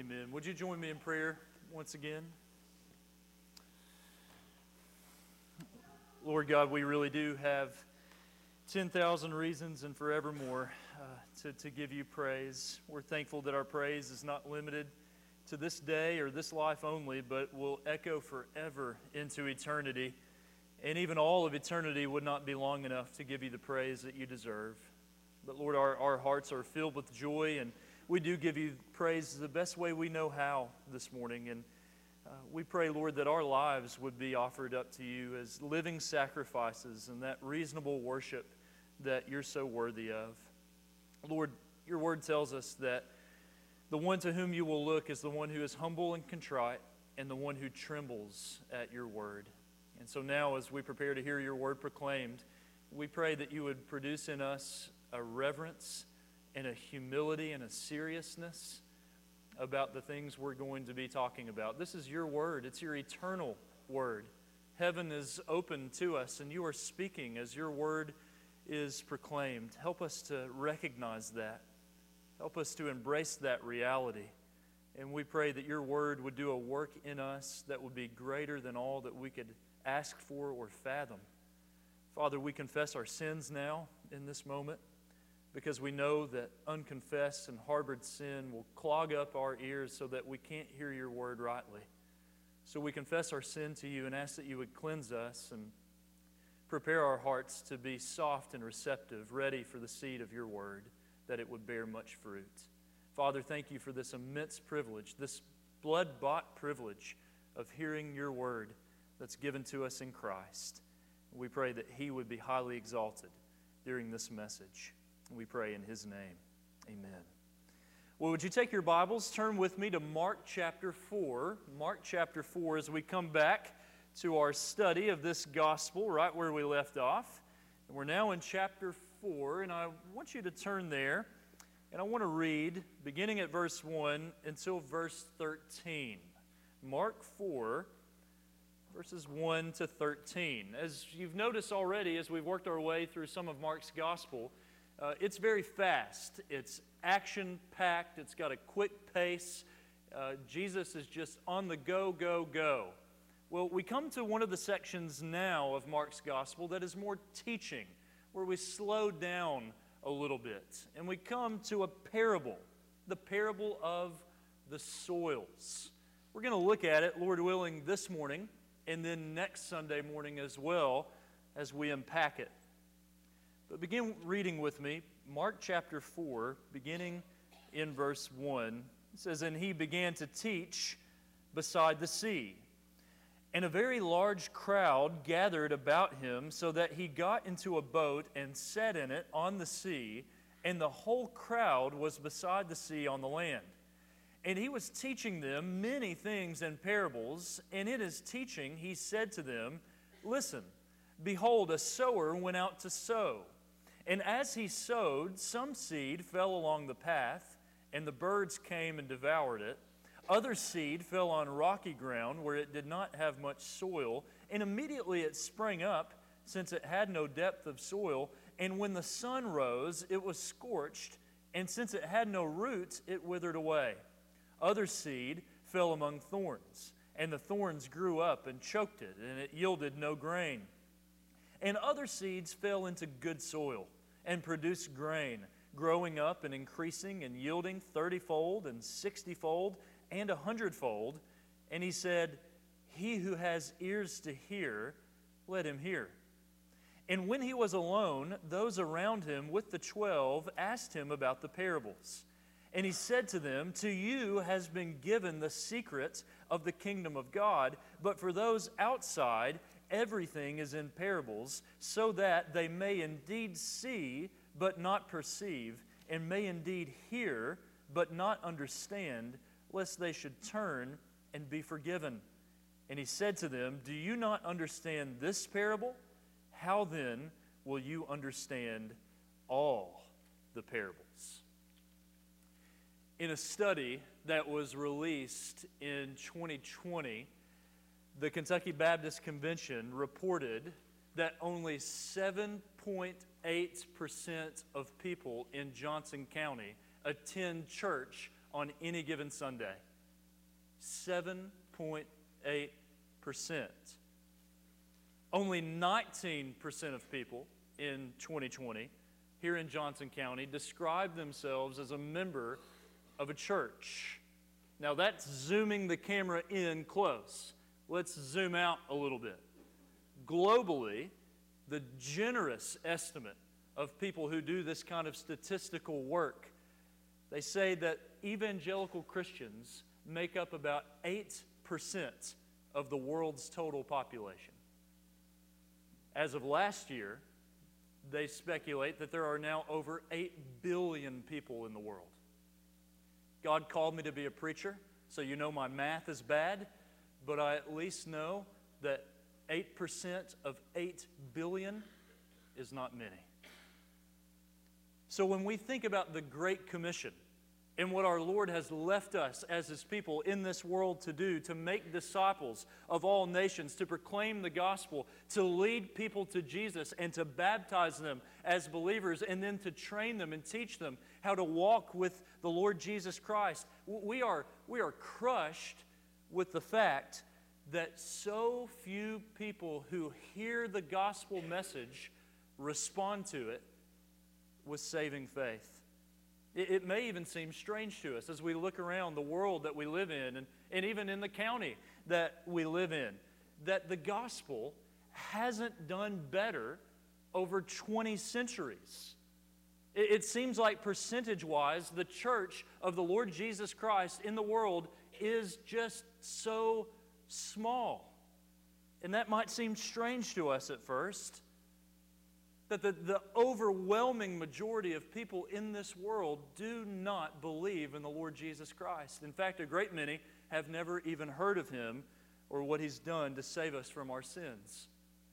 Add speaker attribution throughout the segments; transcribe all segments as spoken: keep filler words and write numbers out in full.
Speaker 1: Amen. Would you join me in prayer once again? Lord God, we really do have ten thousand reasons and forevermore uh, to, to give you praise. We're thankful that our praise is not limited to this day or this life only, but will echo forever into eternity. And even all of eternity would not be long enough to give you the praise that you deserve. But Lord, our, our hearts are filled with joy, and we do give you praise the best way we know how this morning. And uh, we pray, Lord, that our lives would be offered up to you as living sacrifices and that reasonable worship that you're so worthy of. Lord, your word tells us that the one to whom you will look is the one who is humble and contrite and the one who trembles at your word. And so now, as we prepare to hear your word proclaimed, we pray that you would produce in us a reverence and a humility and a seriousness about the things we're going to be talking about. This is your word. It's your eternal word. Heaven is open to us, and you are speaking as your word is proclaimed. Help us to recognize that. Help us to embrace that reality. And we pray that your word would do a work in us that would be greater than all that we could ask for or fathom. Father, we confess our sins now in this moment, because we know that unconfessed and harbored sin will clog up our ears so that we can't hear your word rightly. So we confess our sin to you and ask that you would cleanse us and prepare our hearts to be soft and receptive, ready for the seed of your word, that it would bear much fruit. Father, thank you for this immense privilege, this blood-bought privilege of hearing your word that's given to us in Christ. We pray that he would be highly exalted during this message. We pray in his name. Amen. Well, would you take your Bibles, turn with me to Mark chapter four. Mark chapter four, as we come back to our study of this gospel right where we left off. And we're now in chapter four, and I want you to turn there, and I want to read, beginning at verse one until verse thirteen. Mark four, verses one to thirteen. As you've noticed already, as we've worked our way through some of Mark's gospel, Uh, it's very fast. It's action-packed. It's got a quick pace. Uh, Jesus is just on the go, go, go. Well, we come to one of the sections now of Mark's gospel that is more teaching, where we slow down a little bit. And we come to a parable, the parable of the soils. We're going to look at it, Lord willing, this morning, and then next Sunday morning as well, as we unpack it. But begin reading with me, Mark chapter four, beginning in verse one. It says, "And he began to teach beside the sea. And a very large crowd gathered about him, so that he got into a boat and sat in it on the sea, and the whole crowd was beside the sea on the land. And he was teaching them many things in parables, and in his teaching he said to them, 'Listen, behold, a sower went out to sow. And as he sowed, some seed fell along the path, and the birds came and devoured it. Other seed fell on rocky ground where it did not have much soil, and immediately it sprang up, since it had no depth of soil. And when the sun rose, it was scorched, and since it had no roots, it withered away. Other seed fell among thorns, and the thorns grew up and choked it, and it yielded no grain. And other seeds fell into good soil, and produced grain, growing up and increasing and yielding thirty-fold and sixty-fold and a hundredfold. And he said, 'He who has ears to hear, let him hear.' And when he was alone, those around him with the twelve asked him about the parables. And he said to them, 'To you has been given the secret of the kingdom of God, but for those outside, everything is in parables, so that they may indeed see, but not perceive, and may indeed hear, but not understand, lest they should turn and be forgiven.' And he said to them, 'Do you not understand this parable? How then will you understand all the parables?'" In a study that was released in twenty twenty, the Kentucky Baptist Convention reported that only seven point eight percent of people in Johnson County attend church on any given Sunday. seven point eight percent. Only nineteen percent of people in twenty twenty here in Johnson County describe themselves as a member of a church. Now that's zooming the camera in close. Let's zoom out a little bit. Globally, the generous estimate of people who do this kind of statistical work, they say that evangelical Christians make up about eight percent of the world's total population. As of last year, they speculate that there are now over eight billion people in the world. God called me to be a preacher, so you know my math is bad, but I at least know that eight percent of eight billion is not many. So when we think about the Great Commission and what our Lord has left us as His people in this world to do, to make disciples of all nations, to proclaim the gospel, to lead people to Jesus and to baptize them as believers, and then to train them and teach them how to walk with the Lord Jesus Christ, we are, we are crushed with the fact that so few people who hear the gospel message respond to it with saving faith. It, it may even seem strange to us as we look around the world that we live in, and, and even in the county that we live in, that the gospel hasn't done better over twenty centuries. It, it seems like percentage-wise, the church of the Lord Jesus Christ in the world is just so small. And that might seem strange to us at first, that the, the overwhelming majority of people in this world do not believe in the Lord Jesus Christ. In fact, a great many have never even heard of Him or what He's done to save us from our sins.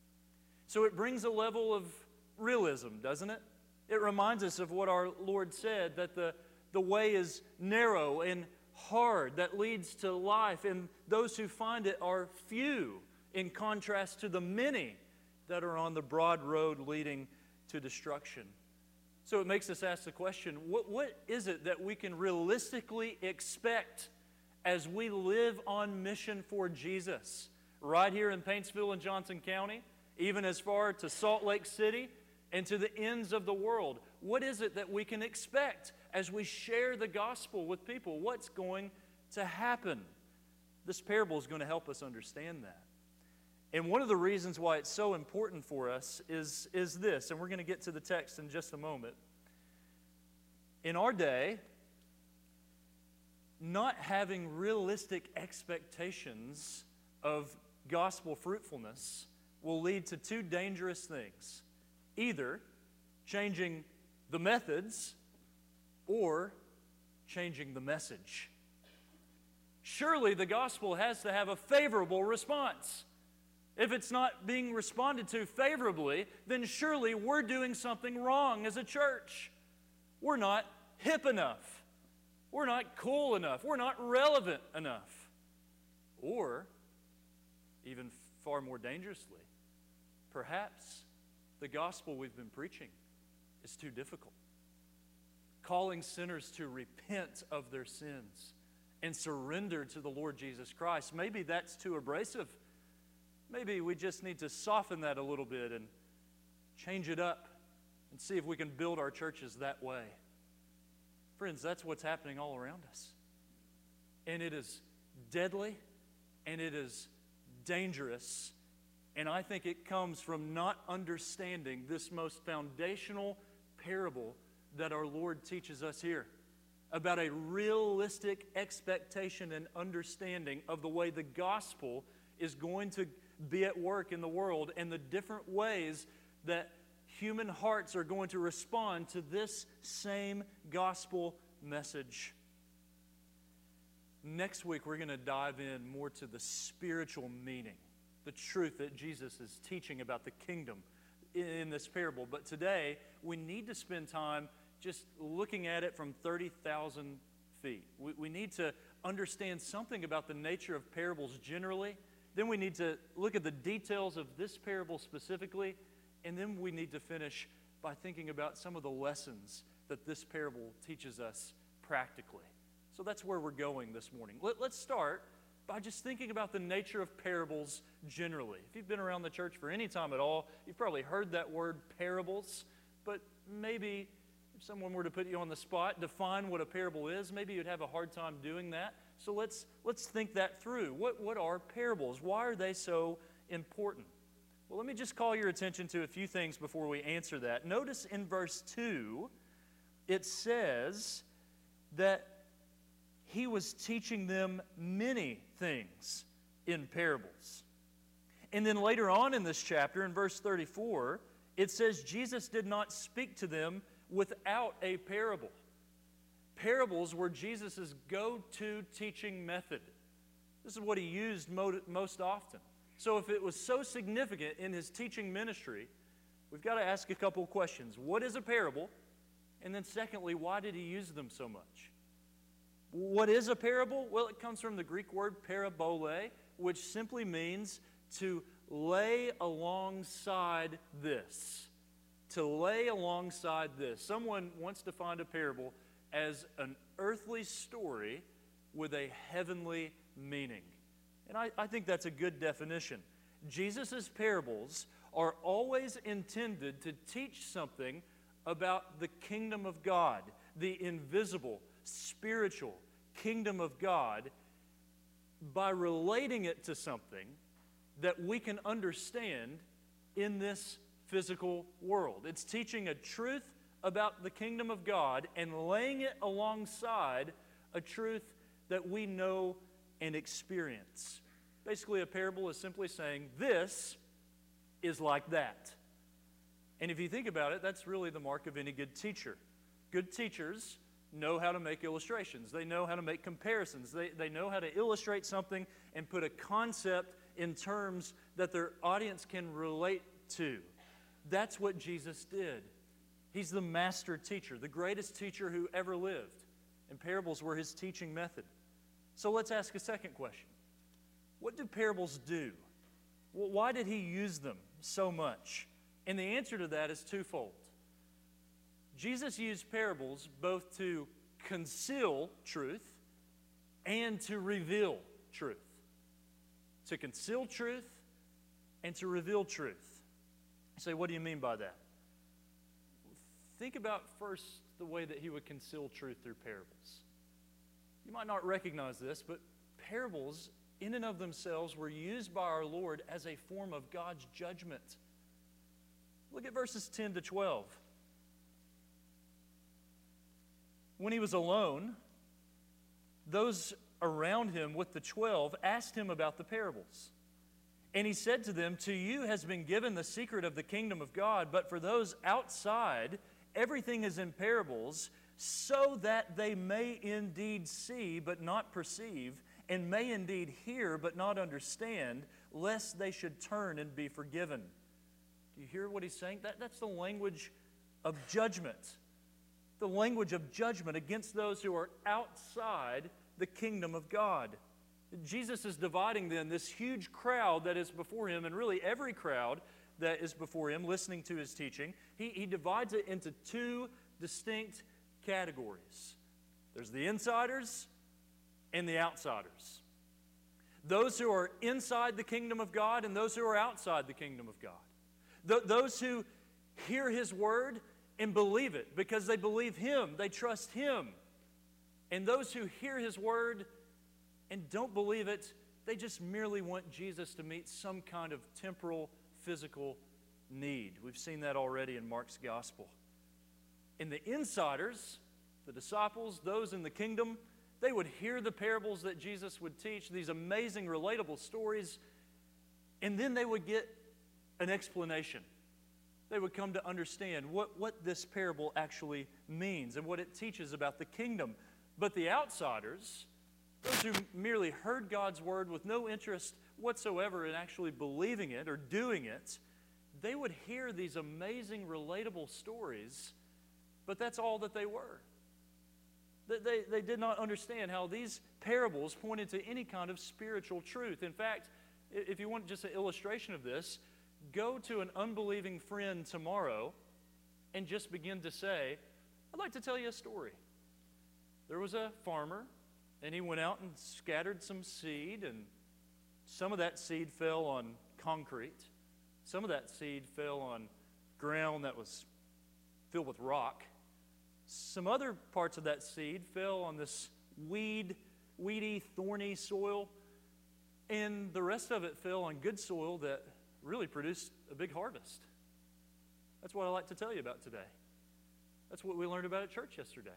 Speaker 1: So it brings a level of realism, doesn't it? It reminds us of what our Lord said, that the, the way is narrow and hard that leads to life, and those who find it are few in contrast to the many that are on the broad road leading to destruction. So it makes us ask the question, what, what is it that we can realistically expect as we live on mission for Jesus, right here in Paintsville and Johnson County, even as far to Salt Lake City and to the ends of the world? What is it that we can expect as we share the gospel with people? What's going to happen? This parable is going to help us understand that. And one of the reasons why it's so important for us is, is this, and we're going to get to the text in just a moment. In our day, not having realistic expectations of gospel fruitfulness will lead to two dangerous things. Either changing the methods or changing the message. Surely the gospel has to have a favorable response. If it's not being responded to favorably, then surely we're doing something wrong as a church. We're not hip enough. We're not cool enough. We're not relevant enough. Or, even far more dangerously, perhaps the gospel we've been preaching is too difficult. Calling sinners to repent of their sins and surrender to the Lord Jesus Christ, maybe that's too abrasive. Maybe we just need to soften that a little bit and change it up and see if we can build our churches that way. Friends, that's what's happening all around us. And it is deadly and it is dangerous. And I think it comes from not understanding this most foundational parable that our Lord teaches us here about a realistic expectation and understanding of the way the gospel is going to be at work in the world and the different ways that human hearts are going to respond to this same gospel message. Next week, we're going to dive in more to the spiritual meaning, the truth that Jesus is teaching about the kingdom in this parable. But today, we need to spend time just looking at it from thirty thousand feet. We, we need to understand something about the nature of parables generally. Then we need to look at the details of this parable specifically, and then we need to finish by thinking about some of the lessons that this parable teaches us practically. So that's where we're going this morning. Let, let's start by just thinking about the nature of parables generally. If you've been around the church for any time at all, you've probably heard that word parables, but maybe if someone were to put you on the spot, define what a parable is, maybe you'd have a hard time doing that. So let's, let's think that through. What, what are parables? Why are they so important? Well, let me just call your attention to a few things before we answer that. Notice in verse two, it says that he was teaching them many things in parables. And then later on in this chapter, in verse thirty-four, it says Jesus did not speak to them without a parable. Parables were Jesus' go-to teaching method. This is what he used most often. So if it was so significant in his teaching ministry, we've got to ask a couple of questions. What is a parable? And then secondly, why did he use them so much? What is a parable? Well, it comes from the Greek word parabole, which simply means to lay alongside this. To lay alongside this. Someone once defined a parable as an earthly story with a heavenly meaning. And I, I think that's a good definition. Jesus' parables are always intended to teach something about the kingdom of God, the invisible, spiritual kingdom of God, by relating it to something that we can understand in this physical world. It's teaching a truth about the kingdom of God and laying it alongside a truth that we know and experience. Basically, a parable is simply saying, this is like that. And if you think about it, that's really the mark of any good teacher. Good teachers know how to make illustrations. They know how to make comparisons. They, they know how to illustrate something and put a concept in terms that their audience can relate to. That's what Jesus did. He's the master teacher, the greatest teacher who ever lived. And parables were his teaching method. So let's ask a second question. What do parables do? Well, why did he use them so much? And the answer to that is twofold. Jesus used parables both to conceal truth and to reveal truth. To conceal truth and to reveal truth. You say, what do you mean by that? Think about first the way that he would conceal truth through parables. You might not recognize this, but parables in and of themselves were used by our Lord as a form of God's judgment. Look at verses ten to twelve. When he was alone, those around him with the twelve asked him about the parables. And he said to them, to you has been given the secret of the kingdom of God, but for those outside, everything is in parables, so that they may indeed see but not perceive, and may indeed hear but not understand, lest they should turn and be forgiven. Do you hear what he's saying? That, that's the language of judgment. The language of judgment against those who are outside the kingdom of God. Jesus is dividing then this huge crowd that is before him, and really every crowd that is before him listening to his teaching. He, he divides it into two distinct categories. There's the insiders and the outsiders. Those who are inside the kingdom of God and those who are outside the kingdom of God. Th- those who hear his word and believe it because they believe him, they trust him. And those who hear his word and don't believe it, they just merely want Jesus to meet some kind of temporal, physical need. We've seen that already in Mark's gospel. And the insiders, the disciples, those in the kingdom, they would hear the parables that Jesus would teach, these amazing, relatable stories, and then they would get an explanation. They would come to understand what, what this parable actually means and what it teaches about the kingdom. But the outsiders, those who merely heard God's word with no interest whatsoever in actually believing it or doing it, they would hear these amazing, relatable stories, but that's all that they were. They, they, they did not understand how these parables pointed to any kind of spiritual truth. In fact, if you want just an illustration of this, go to an unbelieving friend tomorrow and just begin to say, I'd like to tell you a story. There was a farmer, And he went out and scattered some seed, and some of that seed fell on concrete. Some of that seed fell on ground that was filled with rock. Some other parts of that seed fell on this weed, weedy, thorny soil. And the rest of it fell on good soil that really produced a big harvest. That's what I like to tell you about today. That's what we learned about at church yesterday.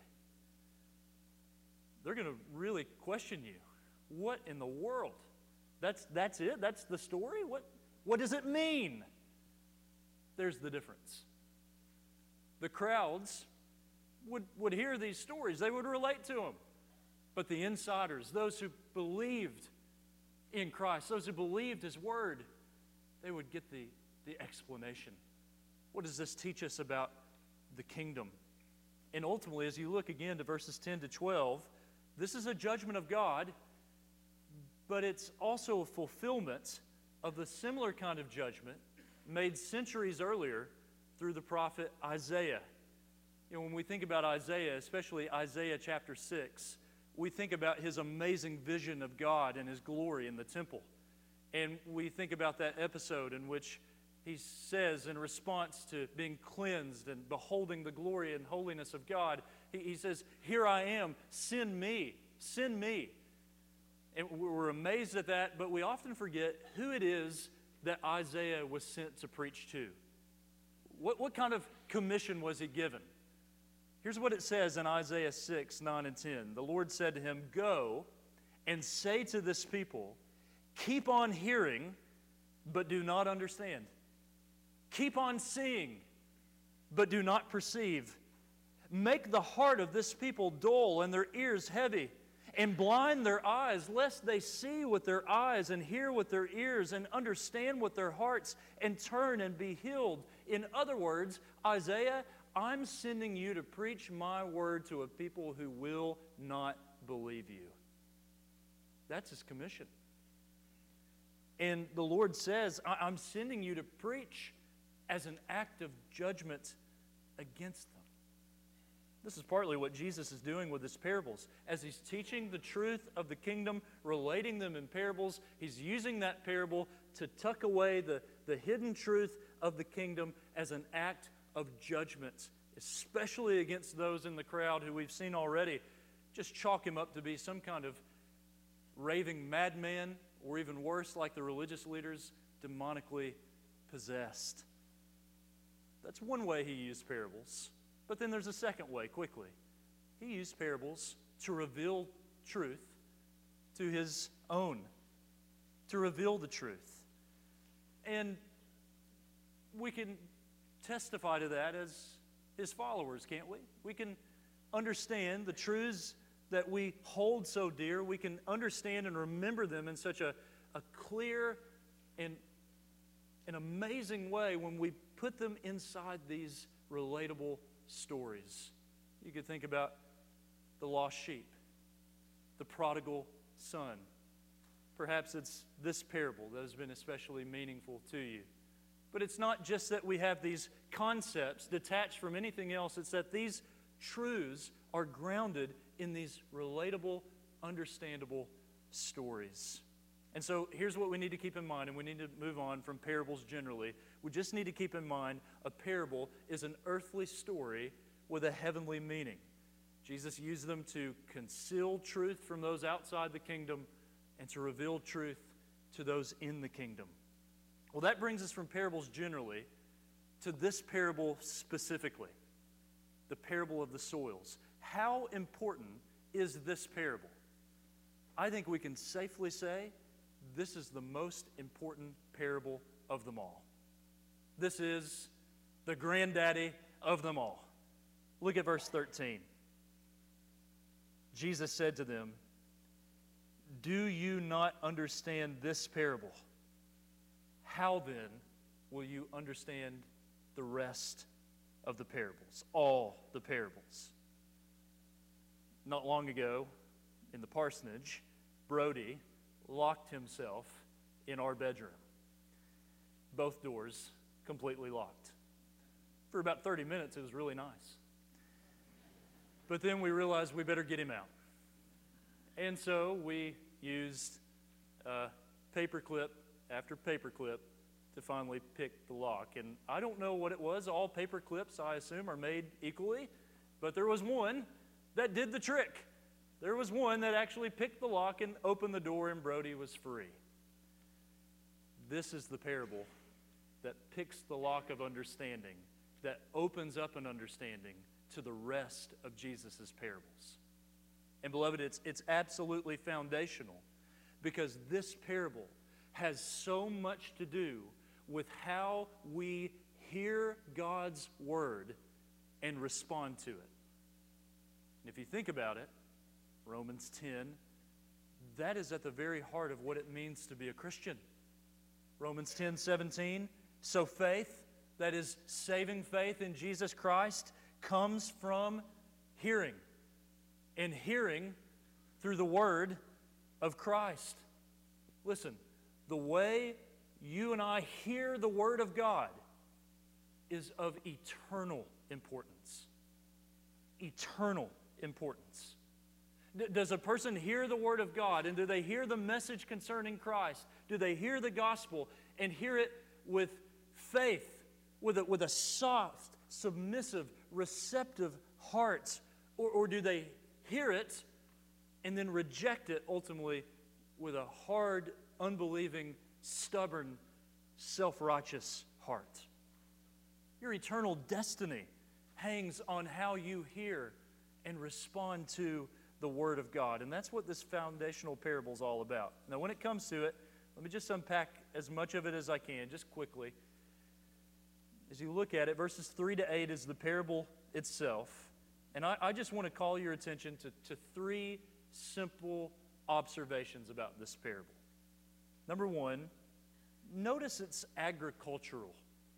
Speaker 1: They're going to really question you. What in the world? That's, that's it? That's the story? What, what does it mean? There's the difference. The crowds would, would hear these stories. They would relate to them. But the insiders, those who believed in Christ, those who believed His Word, they would get the, the explanation. What does this teach us about the kingdom? And ultimately, as you look again to verses ten to twelve, this is a judgment of God, but it's also a fulfillment of the similar kind of judgment made centuries earlier through the prophet Isaiah. You know, when we think about Isaiah, especially Isaiah chapter six, we think about his amazing vision of God and His glory in the temple. And we think about that episode in which he says, in response to being cleansed and beholding the glory and holiness of God, he, he says, "Here I am, send me, send me." And we're amazed at that, but we often forget who it is that Isaiah was sent to preach to. What, what kind of commission was he given? Here's what it says in Isaiah six, nine, and ten. The Lord said to him, "Go and say to this people, keep on hearing, but do not understand. Keep on seeing, but do not perceive. Make the heart of this people dull and their ears heavy, and blind their eyes, lest they see with their eyes and hear with their ears and understand with their hearts and turn and be healed." In other words, Isaiah, I'm sending you to preach my word to a people who will not believe you. That's his commission. And the Lord says, I'm sending you to preach as an act of judgment against them. This is partly what Jesus is doing with his parables. As he's teaching the truth of the kingdom, relating them in parables, he's using that parable to tuck away the, the hidden truth of the kingdom as an act of judgment, especially against those in the crowd who we've seen already just chalk him up to be some kind of raving madman, or even worse, like the religious leaders, demonically possessed. That's one way he used parables. But then there's a second way, quickly. He used parables to reveal truth to his own, to reveal the truth. And we can testify to that as his followers, can't we? We can understand the truths that we hold so dear. We can understand and remember them in such a, a clear and an amazing way when we put them inside these relatable stories. You could think about the lost sheep, the prodigal son. Perhaps it's this parable that has been especially meaningful to you. But it's not just that we have these concepts detached from anything else. It's that these truths are grounded in these relatable, understandable stories. And so here's what we need to keep in mind, and we need to move on from parables generally. We just need to keep in mind a parable is an earthly story with a heavenly meaning. Jesus used them to conceal truth from those outside the kingdom and to reveal truth to those in the kingdom. Well, that brings us from parables generally to this parable specifically, the parable of the soils. How important is this parable? I think we can safely say this is the most important parable of them all. This is the granddaddy of them all. Look at verse thirteen. Jesus said to them, "Do you not understand this parable? How then will you understand the rest of the parables, all the parables?" Not long ago, in the parsonage, Brody locked himself in our bedroom. Both doors completely locked. For about thirty minutes, it was really nice. But then we realized we better get him out. And so we used uh, paper clip after paper clip to finally pick the lock. And I don't know what it was. All paper clips, I assume, are made equally. But there was one that did the trick. There was one that actually picked the lock and opened the door, and Brody was free. This is the parable that picks the lock of understanding, that opens up an understanding to the rest of Jesus' parables. And beloved, it's, it's absolutely foundational, because this parable has so much to do with how we hear God's word and respond to it. And if you think about it, Romans ten, that is at the very heart of what it means to be a Christian. Romans ten seventeen, so faith, that is saving faith in Jesus Christ, comes from hearing, and hearing through the word of Christ. Listen, the way you and I hear the word of God is of eternal importance. Eternal importance. D- does a person hear the word of God, and do they hear the message concerning Christ? Do they hear the gospel and hear it with faith, with a, with a soft, submissive, receptive heart? Or, or do they hear it and then reject it ultimately with a hard, unbelieving, stubborn, self-righteous heart? Your eternal destiny hangs on how you hear and respond to the Word of God. And that's what this foundational parable is all about. Now, when it comes to it, let me just unpack as much of it as I can, just quickly. As you look at it, verses three to eight is the parable itself. And I, I just want to call your attention to, to three simple observations about this parable. Number one, notice it's agricultural.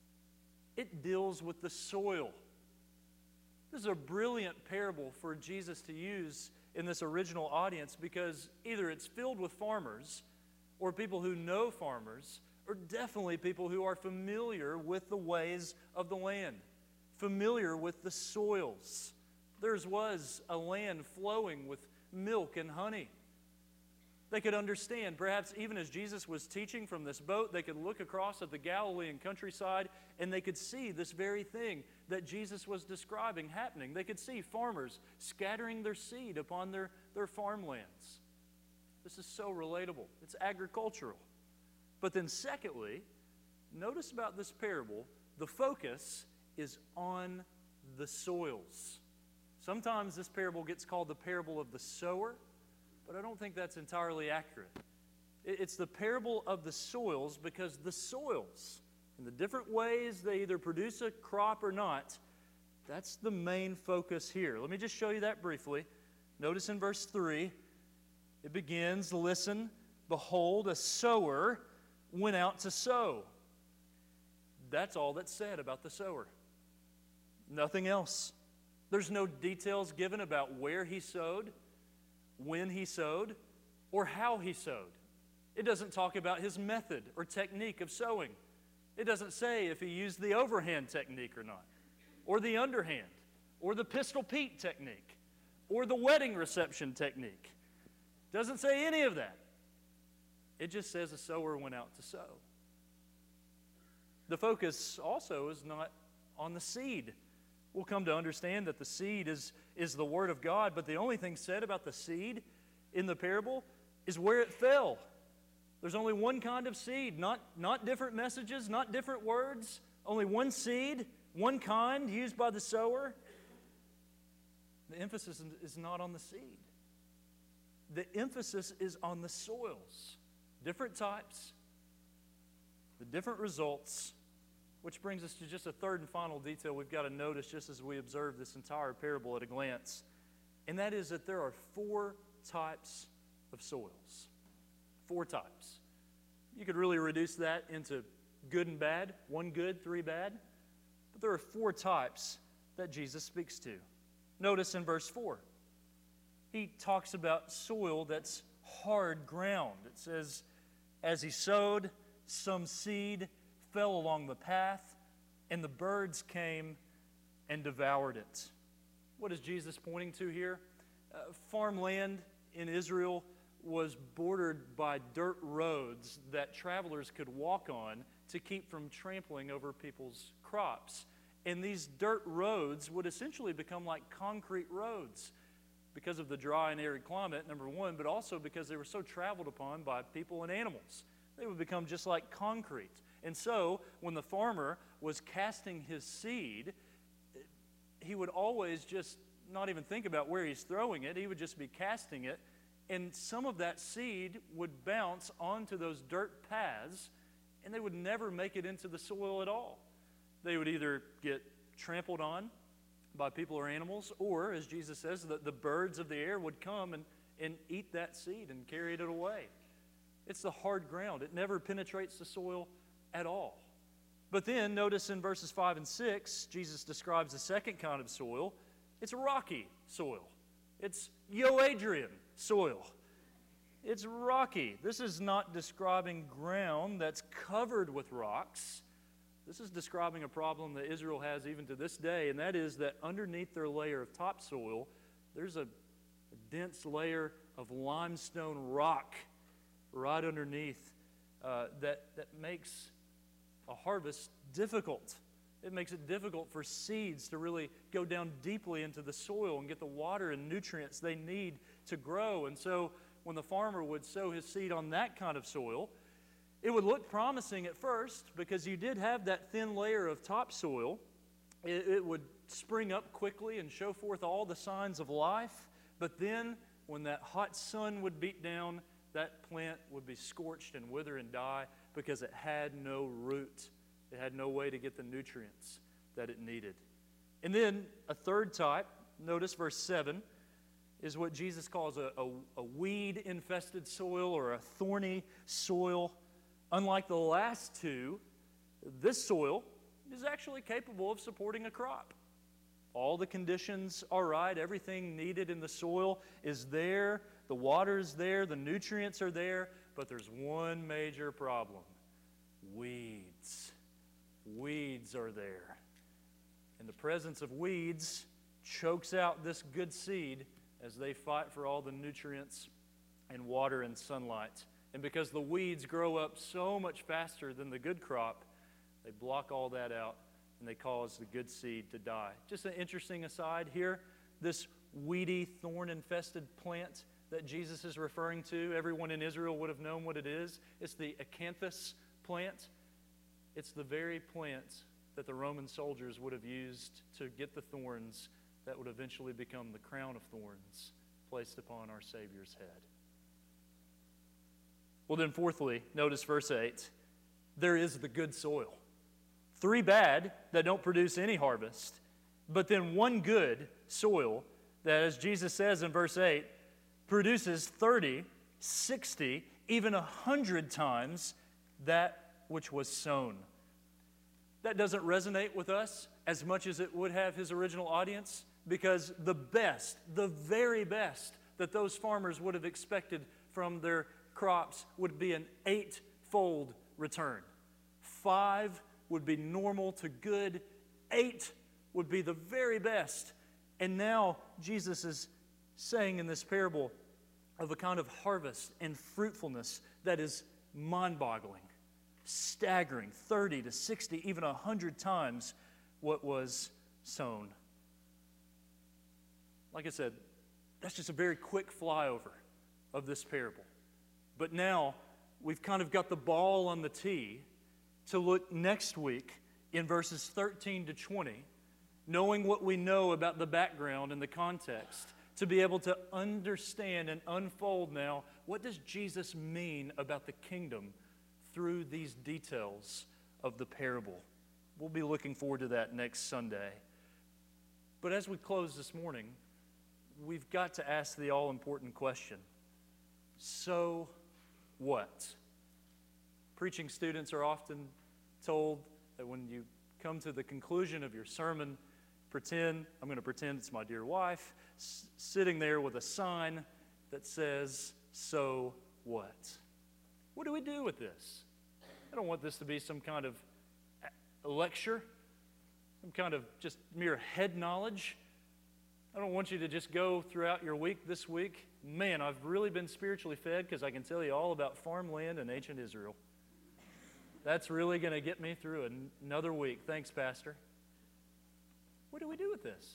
Speaker 1: It deals with the soil. This is a brilliant parable for Jesus to use in this original audience, because either it's filled with farmers or people who know farmers, or definitely people who are familiar with the ways of the land, familiar with the soils. Theirs was a land flowing with milk and honey. They could understand, perhaps even as Jesus was teaching from this boat, they could look across at the Galilean countryside and they could see this very thing that Jesus was describing happening. They could see farmers scattering their seed upon their, their farmlands. This is so relatable. It's agricultural. But then secondly, notice about this parable, the focus is on the soils. Sometimes this parable gets called the parable of the sower, but I don't think that's entirely accurate. It's the parable of the soils, because the soils, in the different ways they either produce a crop or not, that's the main focus here. Let me just show you that briefly. Notice in verse three, it begins, listen, behold, a sower went out to sow. That's all that's said about the sower. Nothing else. There's no details given about where he sowed, when he sowed, or how he sowed. It doesn't talk about his method or technique of sowing. It doesn't say if he used the overhand technique or not, or the underhand, or the Pistol Pete technique, or the wedding reception technique. It doesn't say any of that. It just says a sower went out to sow. The focus also is not on the seed. We'll come to understand that the seed is, is the Word of God, but the only thing said about the seed in the parable is where it fell. There's only one kind of seed, not, not different messages, not different words, only one seed, one kind used by the sower. The emphasis is not on the seed. The emphasis is on the soils, different types, the different results. Which brings us to just a third and final detail we've got to notice just as we observe this entire parable at a glance. And that is that there are four types of soils. Four types. You could really reduce that into good and bad. One good, three bad. But there are four types that Jesus speaks to. Notice in verse four. He talks about soil that's hard ground. It says, as he sowed, some seed fell along the path, and the birds came and devoured it. What is Jesus pointing to here? Uh, farmland in Israel was bordered by dirt roads that travelers could walk on to keep from trampling over people's crops. And these dirt roads would essentially become like concrete roads because of the dry and arid climate, number one, but also because they were so traveled upon by people and animals. They would become just like concrete. And so, when the farmer was casting his seed, he would always just not even think about where he's throwing it. He would just be casting it, and some of that seed would bounce onto those dirt paths, and they would never make it into the soil at all. They would either get trampled on by people or animals, or, as Jesus says, the, the birds of the air would come and, and eat that seed and carry it away. It's the hard ground. It never penetrates the soil at all. But then, notice in verses five and six, Jesus describes the second kind of soil. It's rocky soil. It's Yo Adrian soil. It's rocky. This is not describing ground that's covered with rocks. This is describing a problem that Israel has even to this day, and that is that underneath their layer of topsoil, there's a, a dense layer of limestone rock right underneath uh, that, that makes a harvest difficult. It makes it difficult for seeds to really go down deeply into the soil and get the water and nutrients they need to grow. And so when the farmer would sow his seed on that kind of soil, it would look promising at first because you did have that thin layer of topsoil. It, it would spring up quickly and show forth all the signs of life. But then when that hot sun would beat down, that plant would be scorched and wither and die because it had no root. It had no way to get the nutrients that it needed. And then a third type, notice verse seven, is what Jesus calls a, a, a weed-infested soil or a thorny soil. Unlike the last two, this soil is actually capable of supporting a crop. All the conditions are right. Everything needed in the soil is there. The water is there. The nutrients are there. But there's one major problem. Weeds. Weeds are there. And the presence of weeds chokes out this good seed as they fight for all the nutrients and water and sunlight. And because the weeds grow up so much faster than the good crop, they block all that out and they cause the good seed to die. Just an interesting aside here, this weedy, thorn-infested plant that Jesus is referring to, everyone in Israel would have known what it is. It's the acanthus plant. It's the very plant that the Roman soldiers would have used to get the thorns that would eventually become the crown of thorns placed upon our Savior's head. Well then, fourthly, notice verse eight. There is the good soil. Three bad that don't produce any harvest, but then one good soil that, as Jesus says in verse eight, produces thirty, sixty, even one hundred times that which was sown. That doesn't resonate with us as much as it would have his original audience, because the best, the very best that those farmers would have expected from their crops would be an eightfold return. Five would be normal to good. Eight would be the very best. And now Jesus is saying in this parable of a kind of harvest and fruitfulness that is mind-boggling, staggering, thirty to sixty, even one hundred times what was sown. Like I said, that's just a very quick flyover of this parable. But now we've kind of got the ball on the tee to look next week in verses thirteen to twenty, knowing what we know about the background and the context, to be able to understand and unfold now, what does Jesus mean about the kingdom through these details of the parable? We'll be looking forward to that next Sunday. But as we close this morning, we've got to ask the all-important question. So what? Preaching students are often told that when you come to the conclusion of your sermon, pretend, I'm going to pretend it's my dear wife, s- sitting there with a sign that says, so what? What do we do with this? I don't want this to be some kind of a lecture, some kind of just mere head knowledge. I don't want you to just go throughout your week this week. Man, I've really been spiritually fed because I can tell you all about farmland and ancient Israel. That's really going to get me through an- another week. Thanks, Pastor. What do we do with this?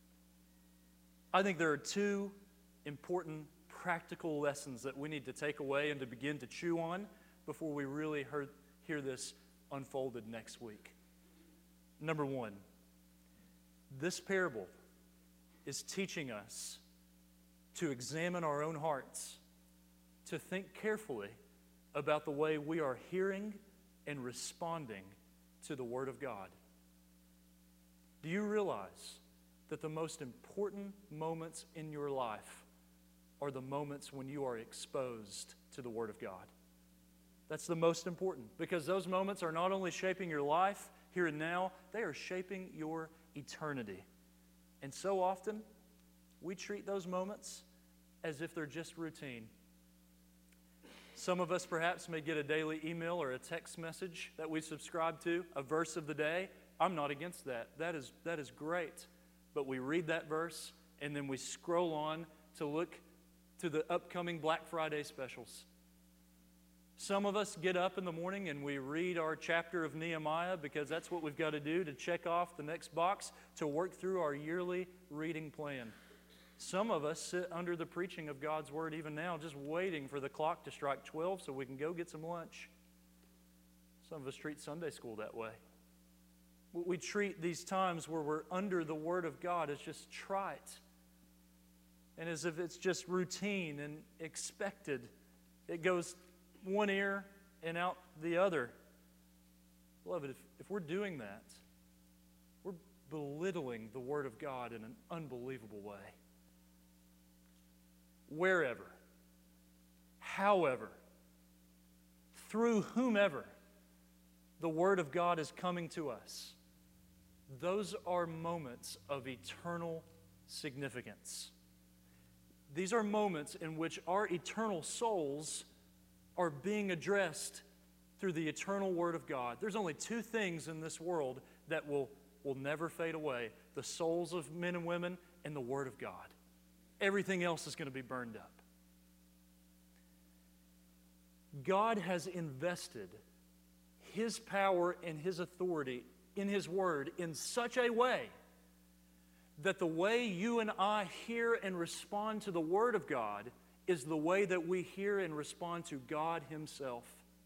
Speaker 1: I think there are two important practical lessons that we need to take away and to begin to chew on before we really hear, hear this unfolded next week. Number one, this parable is teaching us to examine our own hearts, to think carefully about the way we are hearing and responding to the Word of God. Do you realize that the most important moments in your life are the moments when you are exposed to the Word of God? That's the most important, because those moments are not only shaping your life here and now, they are shaping your eternity. And so often, we treat those moments as if they're just routine. Some of us perhaps may get a daily email or a text message that we subscribe to, a verse of the day. I'm not against that. That is, that is great. But we read that verse, and then we scroll on to look to the upcoming Black Friday specials. Some of us get up in the morning and we read our chapter of Nehemiah because that's what we've got to do to check off the next box to work through our yearly reading plan. Some of us sit under the preaching of God's Word even now, just waiting for the clock to strike twelve so we can go get some lunch. Some of us treat Sunday school that way. We treat these times where we're under the Word of God as just trite and as if it's just routine and expected. It goes one ear and out the other. Beloved, if, if we're doing that, we're belittling the Word of God in an unbelievable way. Wherever, however, through whomever the Word of God is coming to us, those are moments of eternal significance. These are moments in which our eternal souls are being addressed through the eternal Word of God. There's only two things in this world that will, will never fade away: the souls of men and women and the Word of God. Everything else is going to be burned up. God has invested His power and His authority in His Word in such a way that the way you and I hear and respond to the Word of God is the way that we hear and respond to God Himself.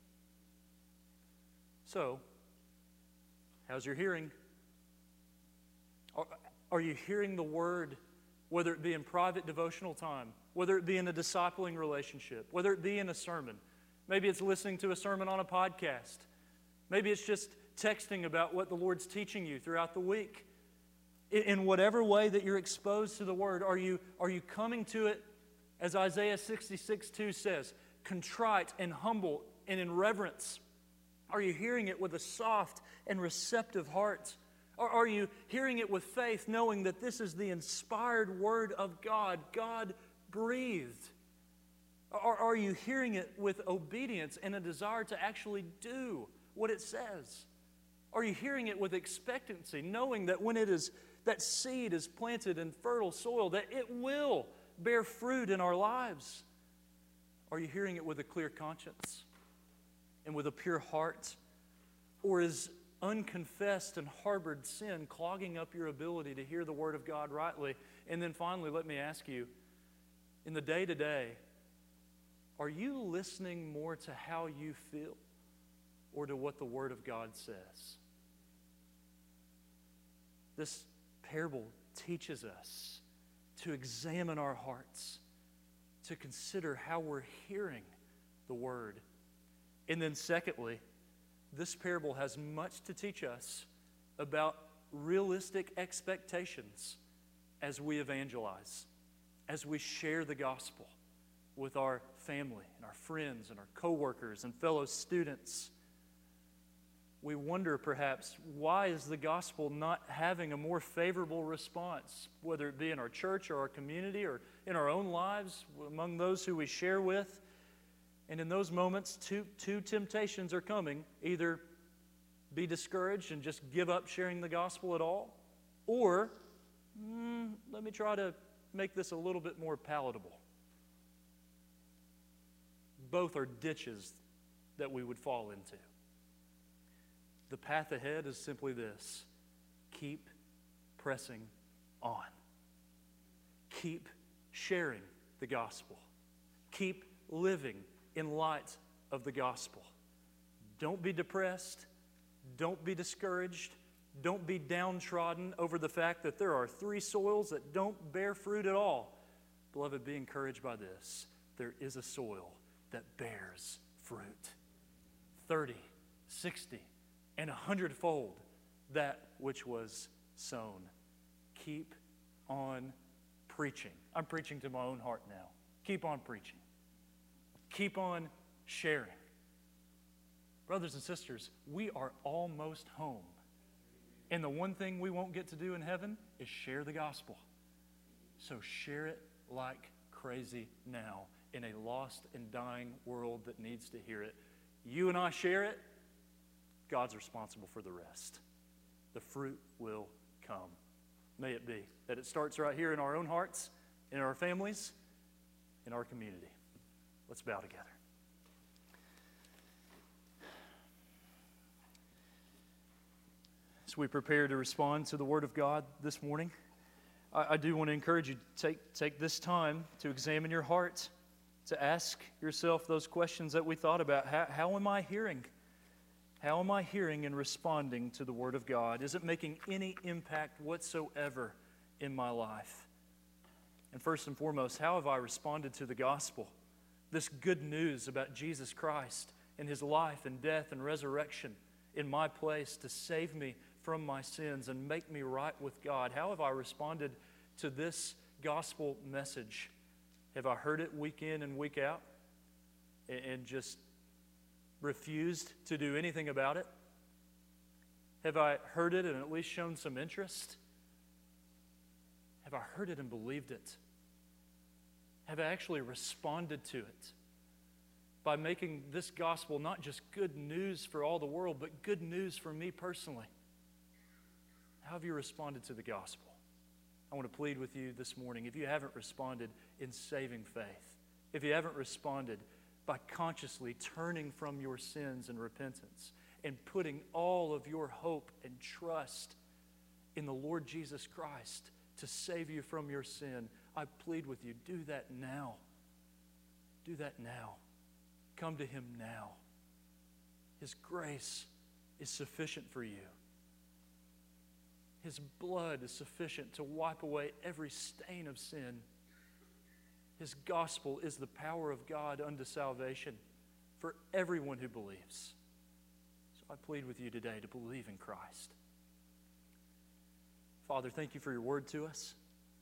Speaker 1: So, how's your hearing? Are, are you hearing the Word, whether it be in private devotional time, whether it be in a discipling relationship, whether it be in a sermon? Maybe it's listening to a sermon on a podcast. Maybe it's just texting about what the Lord's teaching you throughout the week. In, in whatever way that you're exposed to the Word, are you, are you coming to it, as Isaiah sixty-six two says, contrite and humble and in reverence? Are you hearing it with a soft and receptive heart? Or are you hearing it with faith, knowing that this is the inspired Word of God, God breathed? Or are you hearing it with obedience and a desire to actually do what it says? Are you hearing it with expectancy, knowing that when it is, that seed is planted in fertile soil, that it will bear fruit in our lives? Are you hearing it with a clear conscience and with a pure heart? Or is unconfessed and harbored sin clogging up your ability to hear the Word of God rightly? And then finally, let me ask you, in the day-to-day, are you listening more to how you feel or to what the Word of God says? This parable teaches us to examine our hearts, to consider how we're hearing the Word. And then secondly, this parable has much to teach us about realistic expectations as we evangelize, as we share the gospel with our family and our friends and our coworkers and fellow students. We wonder perhaps, why is the gospel not having a more favorable response, whether it be in our church or our community or in our own lives, among those who we share with? And in those moments, two, two temptations are coming. Either be discouraged and just give up sharing the gospel at all, or mm, let me try to make this a little bit more palatable. Both are ditches that we would fall into. The path ahead is simply this: keep pressing on. Keep sharing the gospel. Keep living in light of the gospel. Don't be depressed. Don't be discouraged. Don't be downtrodden over the fact that there are three soils that don't bear fruit at all. Beloved, be encouraged by this. There is a soil that bears fruit. thirty, sixty, and a hundredfold that which was sown. Keep on preaching. I'm preaching to my own heart now. Keep on preaching. Keep on sharing. Brothers and sisters, we are almost home. And the one thing we won't get to do in heaven is share the gospel. So share it like crazy now in a lost and dying world that needs to hear it. You and I share it. God's responsible for the rest. The fruit will come. May it be that it starts right here in our own hearts, in our families, in our community. Let's bow together. As we prepare to respond to the Word of God this morning, I, I do want to encourage you to take, take this time to examine your heart, to ask yourself those questions that we thought about. How, how am I hearing? How am I hearing and responding to the Word of God? Is it making any impact whatsoever in my life? And first and foremost, how have I responded to the gospel? This good news about Jesus Christ and His life and death and resurrection in my place to save me from my sins and make me right with God. How have I responded to this gospel message? Have I heard it week in and week out and just refused to do anything about it? Have I heard it and at least shown some interest? Have I heard it and believed it? Have I actually responded to it by making this gospel not just good news for all the world, but good news for me personally? How have you responded to the gospel? I want to plead with you this morning, if you haven't responded in saving faith, if you haven't responded by consciously turning from your sins in repentance and putting all of your hope and trust in the Lord Jesus Christ to save you from your sin, I plead with you, do that now. Do that now. Come to Him now. His grace is sufficient for you. His blood is sufficient to wipe away every stain of sin. His gospel is the power of God unto salvation for everyone who believes. So I plead with you today to believe in Christ. Father, thank you for your word to us.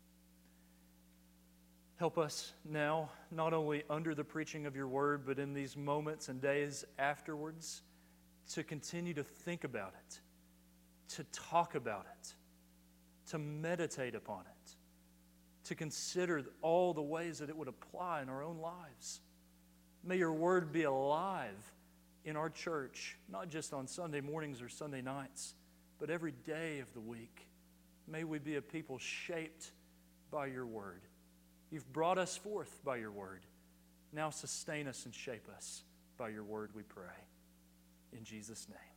Speaker 1: Help us now, not only under the preaching of your word, but in these moments and days afterwards, to continue to think about it, to talk about it, to meditate upon it, to consider all the ways that it would apply in our own lives. May your word be alive in our church, not just on Sunday mornings or Sunday nights, but every day of the week. May we be a people shaped by your word. You've brought us forth by your word. Now sustain us and shape us by your word, we pray. In Jesus' name.